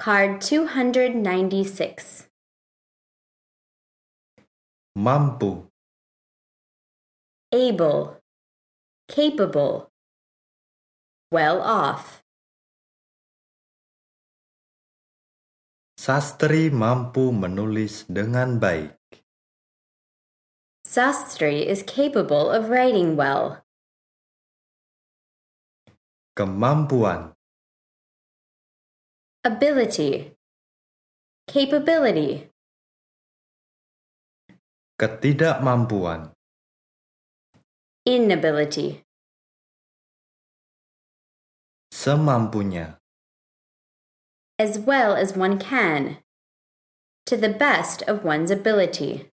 Card 296. Mampu, Able, capable, well off. Sastri mampu menulis dengan baik. Sastri is capable of writing well. Kemampuan, Ability, capability. ketidakmampuan, Inability. semampunya, As well as one can. To the best of one's ability.